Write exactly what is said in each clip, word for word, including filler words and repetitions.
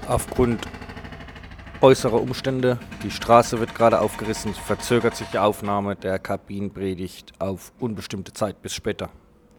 Aufgrund äußerer Umstände, die Straße wird gerade aufgerissen, verzögert sich die Aufnahme der Kabinenpredigt auf unbestimmte Zeit bis später.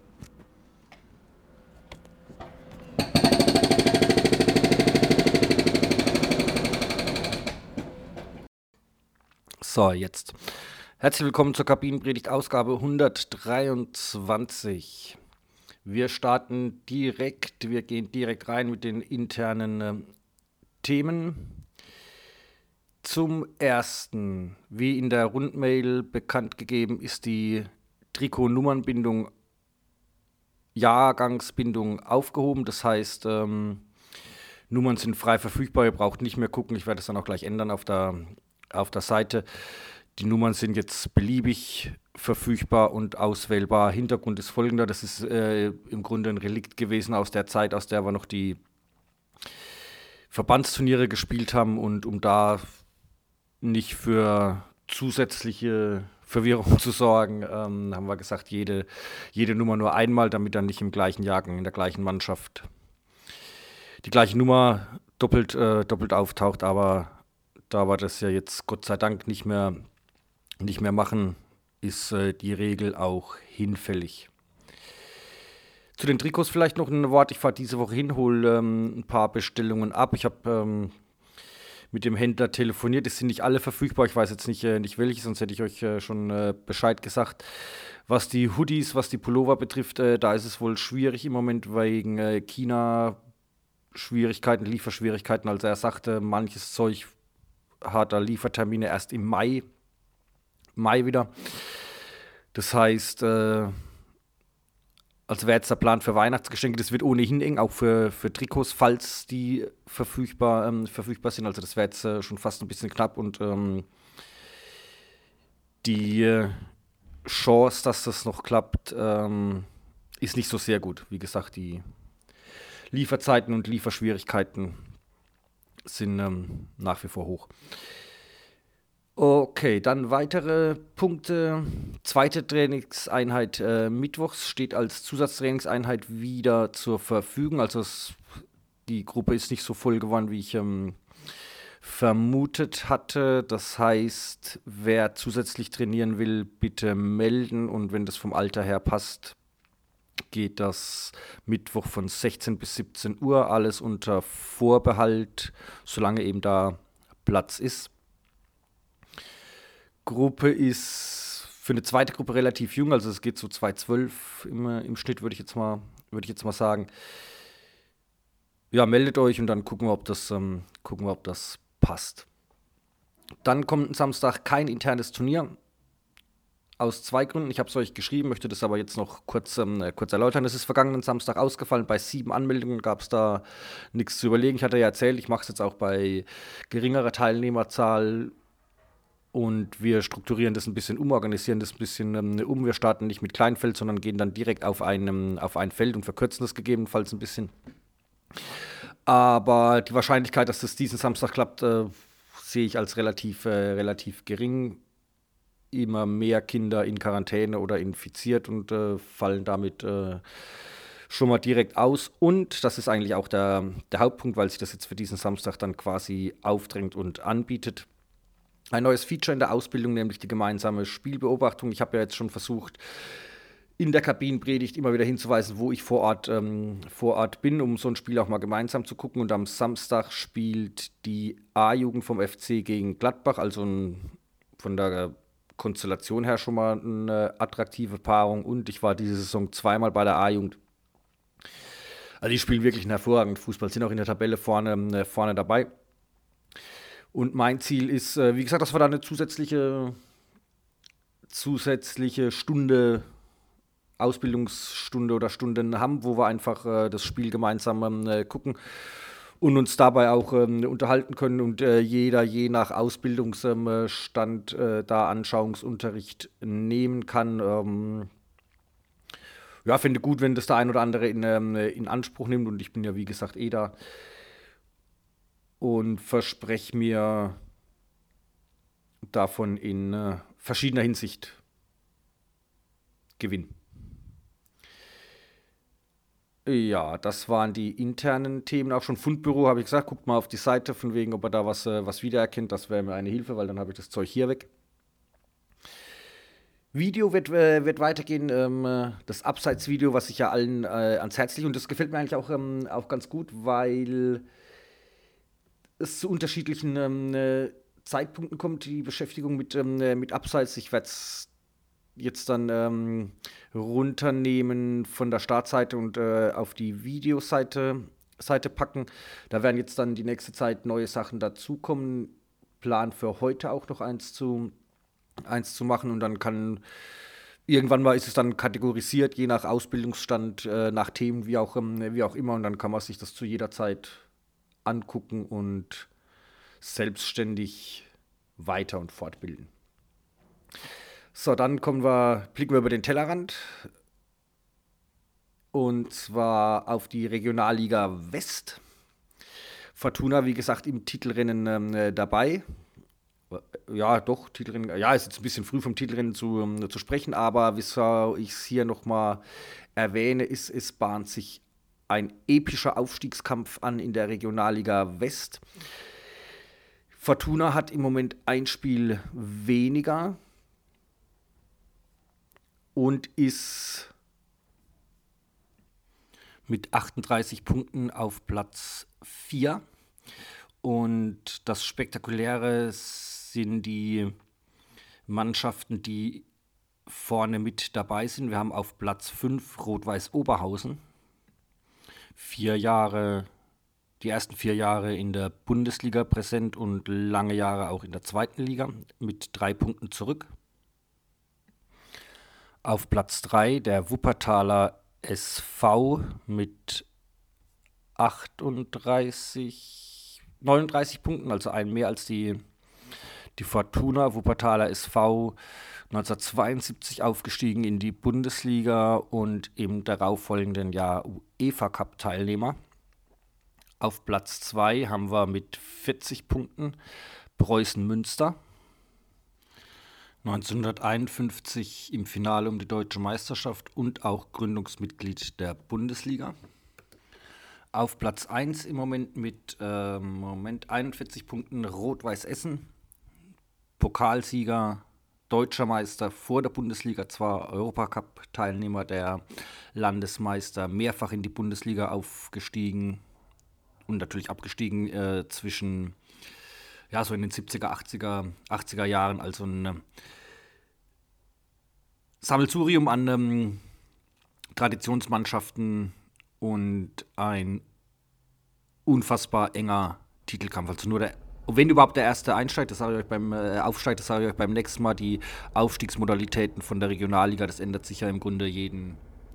So, jetzt. Herzlich willkommen zur Kabinenpredigt Ausgabe hundertdreiundzwanzig. Wir starten direkt, wir gehen direkt rein mit den internen äh, Themen. Zum ersten, wie in der Rundmail bekannt gegeben, ist die Trikotnummernbindung, Jahrgangsbindung aufgehoben. Das heißt, ähm, Nummern sind frei verfügbar, ihr braucht nicht mehr gucken. Ich werde es dann auch gleich ändern auf der, auf der Seite. Die Nummern sind jetzt beliebig verfügbar und auswählbar. Hintergrund ist folgender, das ist äh, im Grunde ein Relikt gewesen aus der Zeit, aus der wir noch die Verbandsturniere gespielt haben, und um da nicht für zusätzliche Verwirrung zu sorgen, ähm, haben wir gesagt, jede, jede Nummer nur einmal, damit dann nicht im gleichen Jahrgang, in der gleichen Mannschaft die gleiche Nummer doppelt, äh, doppelt auftaucht. Aber da wir das ja jetzt Gott sei Dank nicht mehr, nicht mehr machen, ist äh, die Regel auch hinfällig. Zu den Trikots vielleicht noch ein Wort. Ich fahre diese Woche hin, hole ähm, ein paar Bestellungen ab. Ich habe ähm, mit dem Händler telefoniert. Es sind nicht alle verfügbar. Ich weiß jetzt nicht, äh, nicht welche, sonst hätte ich euch äh, schon äh, Bescheid gesagt. Was die Hoodies, was die Pullover betrifft, äh, da ist es wohl schwierig im Moment wegen äh, China-Schwierigkeiten, Lieferschwierigkeiten. Also er sagte, manches Zeug hat er Liefertermine erst im Mai, Mai wieder. Das heißt, äh, also wäre jetzt der Plan für Weihnachtsgeschenke, das wird ohnehin eng, auch für, für Trikots, falls die verfügbar, ähm, verfügbar sind. Also das wäre jetzt äh, schon fast ein bisschen knapp, und ähm, die äh, Chance, dass das noch klappt, ähm, ist nicht so sehr gut. Wie gesagt, die Lieferzeiten und Lieferschwierigkeiten sind ähm, nach wie vor hoch. Okay, dann weitere Punkte. Zweite Trainingseinheit äh, mittwochs steht als Zusatztrainingseinheit wieder zur Verfügung. Also es, die Gruppe ist nicht so voll geworden, wie ich ähm, vermutet hatte. Das heißt, wer zusätzlich trainieren will, bitte melden. Und wenn das vom Alter her passt, geht das Mittwoch von sechzehn bis siebzehn Uhr. Alles unter Vorbehalt, solange eben da Platz ist. Gruppe ist für eine zweite Gruppe relativ jung, also es geht so zwei zwölf im, im Schnitt, würde ich jetzt mal, würde ich jetzt mal sagen. Ja, meldet euch und dann gucken wir, ob das, ähm, gucken wir, ob das passt. Dann kommt am Samstag kein internes Turnier. Aus zwei Gründen. Ich habe es euch geschrieben, möchte das aber jetzt noch kurz, ähm, kurz erläutern. Es ist vergangenen Samstag ausgefallen. Bei sieben Anmeldungen gab es da nichts zu überlegen. Ich hatte ja erzählt, ich mache es jetzt auch bei geringerer Teilnehmerzahl. Und wir strukturieren das ein bisschen um, organisieren das ein bisschen ähm, um. Wir starten nicht mit Kleinfeld, sondern gehen dann direkt auf ein, ähm, auf ein Feld und verkürzen das gegebenenfalls ein bisschen. Aber die Wahrscheinlichkeit, dass das diesen Samstag klappt, äh, sehe ich als relativ, äh, relativ gering. Immer mehr Kinder in Quarantäne oder infiziert und äh, fallen damit äh, schon mal direkt aus. Und das ist eigentlich auch der, der Hauptpunkt, weil sich das jetzt für diesen Samstag dann quasi aufdrängt und anbietet. Ein neues Feature in der Ausbildung, nämlich die gemeinsame Spielbeobachtung. Ich habe ja jetzt schon versucht, in der Kabinenpredigt immer wieder hinzuweisen, wo ich vor Ort, ähm, vor Ort bin, um so ein Spiel auch mal gemeinsam zu gucken. Und am Samstag spielt die A-Jugend vom F C gegen Gladbach, also ein, von der Konstellation her schon mal eine attraktive Paarung. Und ich war diese Saison zweimal bei der A-Jugend. Also die spielen wirklich einen hervorragenden Fußball, sind auch in der Tabelle vorne, äh, vorne dabei. Und mein Ziel ist, äh, wie gesagt, dass wir da eine zusätzliche, zusätzliche Stunde, Ausbildungsstunde oder Stunden haben, wo wir einfach äh, das Spiel gemeinsam äh, gucken und uns dabei auch ähm, unterhalten können und äh, jeder je nach Ausbildungsstand äh, da Anschauungsunterricht nehmen kann. Ähm, ja, finde gut, wenn das der ein oder andere in, ähm, in Anspruch nimmt, und ich bin ja wie gesagt eh da und verspreche mir davon in äh, verschiedener Hinsicht Gewinn. Ja, das waren die internen Themen. Auch schon Fundbüro habe ich gesagt, guckt mal auf die Seite, von wegen, ob er da was, äh, was wiedererkennt. Das wäre mir eine Hilfe, weil dann habe ich das Zeug hier weg. Video wird, äh, wird weitergehen, ähm, äh, das Abseitsvideo, was ich ja allen äh, ans Herz lege. Und das gefällt mir eigentlich auch, ähm, auch ganz gut, weil es zu unterschiedlichen ähm, äh, Zeitpunkten kommt, die Beschäftigung mit, ähm, äh, mit Abseits. Ich werde es jetzt dann ähm, runternehmen von der Startseite und äh, auf die Videoseite Seite packen. Da werden jetzt dann die nächste Zeit neue Sachen dazukommen. Plan für heute auch noch eins zu, eins zu machen und dann kann irgendwann mal ist es dann kategorisiert, je nach Ausbildungsstand, äh, nach Themen, wie auch, ähm, wie auch immer. Und dann kann man sich das zu jeder Zeit angucken und selbstständig weiter und fortbilden. So, dann kommen wir, blicken wir über den Tellerrand und zwar auf die Regionalliga West. Fortuna, wie gesagt, im Titelrennen ähm, äh, dabei. Ja, doch, Titelrennen. Ja, ist jetzt ein bisschen früh vom Titelrennen zu, ähm, zu sprechen, aber wieso ich es hier nochmal erwähne, ist, es bahnt sich ein epischer Aufstiegskampf an in der Regionalliga West. Fortuna hat im Moment ein Spiel weniger und ist mit achtunddreißig Punkten auf Platz vier. Und das Spektakuläre sind die Mannschaften, die vorne mit dabei sind. Wir haben auf Platz fünf Rot-Weiß Oberhausen. Vier Jahre, die ersten vier Jahre in der Bundesliga präsent und lange Jahre auch in der zweiten Liga mit drei Punkten zurück. Auf Platz drei der Wuppertaler S V mit achtunddreißig, neununddreißig Punkten, also ein mehr als die, die Fortuna. Wuppertaler S V neunzehnhundertzweiundsiebzig aufgestiegen in die Bundesliga und im darauffolgenden Jahr UEFA-Cup-Teilnehmer. Auf Platz zwei haben wir mit vierzig Punkten Preußen Münster. neunzehnhunderteinundfünfzig im Finale um die deutsche Meisterschaft und auch Gründungsmitglied der Bundesliga. Auf Platz eins im Moment mit äh, Moment einundvierzig Punkten Rot-Weiß Essen. Pokalsieger, deutscher Meister vor der Bundesliga, zwar Europacup-Teilnehmer, der Landesmeister, mehrfach in die Bundesliga aufgestiegen und natürlich abgestiegen äh, zwischen, ja, so in den siebziger, achtziger, achtziger Jahren, also ein äh, Sammelsurium an ähm, Traditionsmannschaften und ein unfassbar enger Titelkampf. Also nur der, wenn überhaupt der erste einsteigt, das sage ich euch beim äh, Aufsteigt, das sage ich euch beim nächsten Mal, die Aufstiegsmodalitäten von der Regionalliga, das ändert sich ja im Grunde jeden,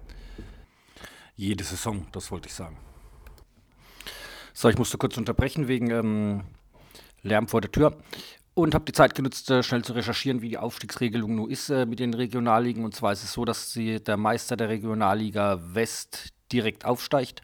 jede Saison, das wollte ich sagen. So, ich musste kurz unterbrechen wegen ähm, Lärm vor der Tür und habe die Zeit genutzt, äh, schnell zu recherchieren, wie die Aufstiegsregelung nun ist äh, mit den Regionalligen. Und zwar ist es so, dass sie, der Meister der Regionalliga West direkt aufsteigt.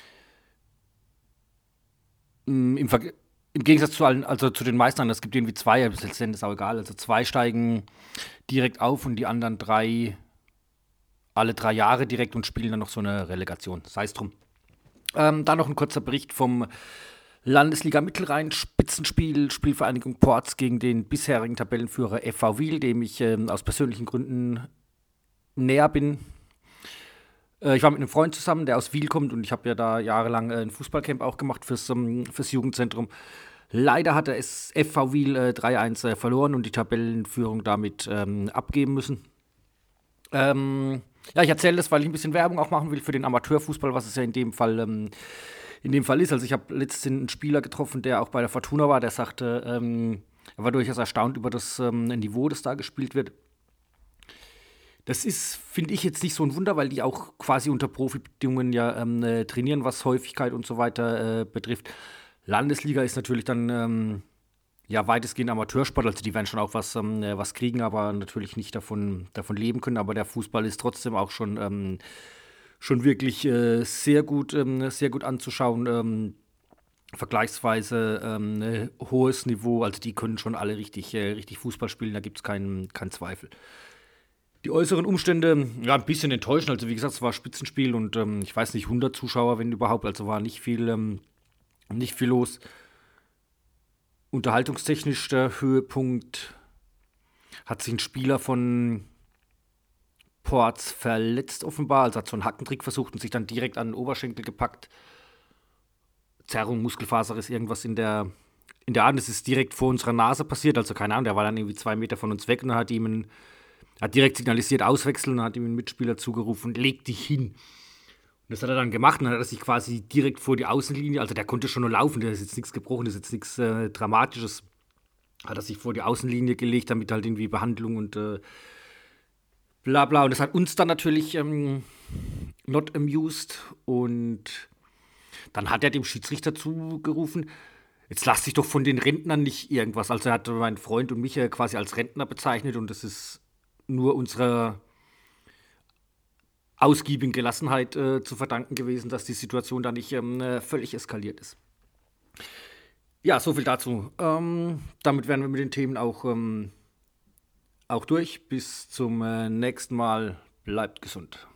Mm, Im, Ver Im Gegensatz zu allen, also zu den Meistern, es gibt irgendwie zwei, aber letztendlich ist auch egal. Also zwei steigen direkt auf und die anderen drei alle drei Jahre direkt und spielen dann noch so eine Relegation. Sei es drum. Ähm, dann noch ein kurzer Bericht vom Landesliga Mittelrhein, Spitzenspiel, Spielvereinigung Porz gegen den bisherigen Tabellenführer F V Wil, dem ich ähm, aus persönlichen Gründen näher bin. Äh, ich war mit einem Freund zusammen, der aus Wil kommt und ich habe ja da jahrelang äh, ein Fußballcamp auch gemacht fürs, ähm, fürs Jugendzentrum. Leider hat der F V Wil äh, drei eins äh, verloren und die Tabellenführung damit ähm, abgeben müssen. Ähm, ja, ich erzähle das, weil ich ein bisschen Werbung auch machen will für den Amateurfußball, was es ja in dem Fall, ähm, in dem Fall ist. Also ich habe letztens einen Spieler getroffen, der auch bei der Fortuna war, der sagte, ähm, er war durchaus erstaunt über das ähm, Niveau, das da gespielt wird. Das ist, finde ich, jetzt nicht so ein Wunder, weil die auch quasi unter Profibedingungen ja ähm, äh, trainieren, was Häufigkeit und so weiter äh, betrifft. Landesliga ist natürlich dann ähm, ja weitestgehend Amateursport, also die werden schon auch was, ähm, äh, was kriegen, aber natürlich nicht davon, davon leben können. Aber der Fußball ist trotzdem auch schon, ähm, schon wirklich äh, sehr gut, ähm, sehr gut anzuschauen. Ähm, vergleichsweise ähm, äh, hohes Niveau, also die können schon alle richtig, äh, richtig Fußball spielen, da gibt es keinen, keinen Zweifel. Die äußeren Umstände, ja, ein bisschen enttäuschend. Also wie gesagt, es war Spitzenspiel und ähm, ich weiß nicht, hundert Zuschauer, wenn überhaupt. Also war nicht viel, ähm, nicht viel los. Unterhaltungstechnisch der Höhepunkt hat sich ein Spieler von Ports verletzt offenbar. Also hat so einen Hackentrick versucht und sich dann direkt an den Oberschenkel gepackt. Zerrung, Muskelfaser ist irgendwas in der, in der Art. Das ist direkt vor unserer Nase passiert. Also keine Ahnung, der war dann irgendwie zwei Meter von uns weg und dann hat ihm ein, hat direkt signalisiert, auswechseln und hat ihm einen Mitspieler zugerufen, leg dich hin. Und das hat er dann gemacht und dann hat er sich quasi direkt vor die Außenlinie, also der konnte schon nur laufen, da ist jetzt nichts gebrochen, das ist jetzt nichts äh, Dramatisches, hat er sich vor die Außenlinie gelegt, damit halt irgendwie Behandlung und äh, bla bla. Und das hat uns dann natürlich ähm, not amused und dann hat er dem Schiedsrichter zugerufen, jetzt lass dich doch von den Rentnern nicht irgendwas. Also er hat meinen Freund und mich ja quasi als Rentner bezeichnet und das ist nur unserer ausgiebigen Gelassenheit äh, zu verdanken gewesen, dass die Situation da nicht ähm, äh, völlig eskaliert ist. Ja, so viel dazu. Ähm, damit wären wir mit den Themen auch, ähm, auch durch. Bis zum äh, nächsten Mal. Bleibt gesund.